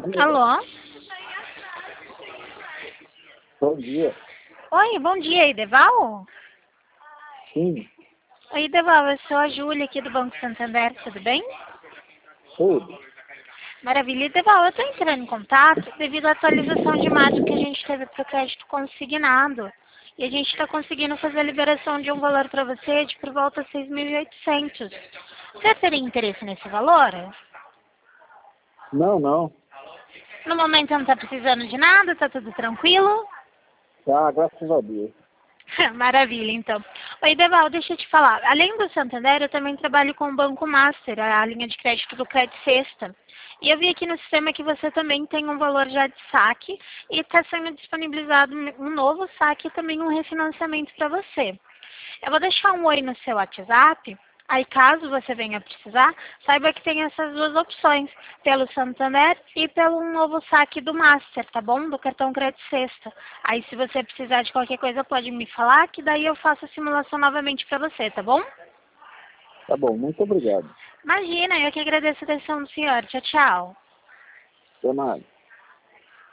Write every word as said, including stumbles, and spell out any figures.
Alô? Bom dia. Oi, bom dia, Ideval? Sim, Oi, Ideval, eu sou a Júlia aqui do Banco Santander, tudo bem? tudo. Maravilha, Ideval, eu estou entrando em contato devido à atualização de margem que a gente teve para o crédito consignado. E a gente está conseguindo fazer a liberação de um valor para você de por volta de seis mil e oitocentos. Você teria interesse nesse valor? Não, não. No momento não está precisando de nada, está tudo tranquilo? Tá, graças a Deus. Maravilha, então. Oi, Deval, deixa eu te falar. Além do Santander, eu também trabalho com o Banco Master, a linha de crédito do Crédito Sexta. E eu vi aqui no sistema que você também tem um valor já de saque e está sendo disponibilizado um novo saque e também um refinanciamento para você. Eu vou deixar um oi no seu WhatsApp. Aí, caso você venha precisar, saiba que tem essas duas opções, pelo Santander e pelo novo saque do Master, tá bom? Do cartão Crédito Sexta. Aí, se você precisar de qualquer coisa, pode me falar, que daí eu faço a simulação novamente para você, tá bom? Tá bom, muito obrigado. Imagina, eu que agradeço a atenção do senhor. Tchau, tchau. Até mais.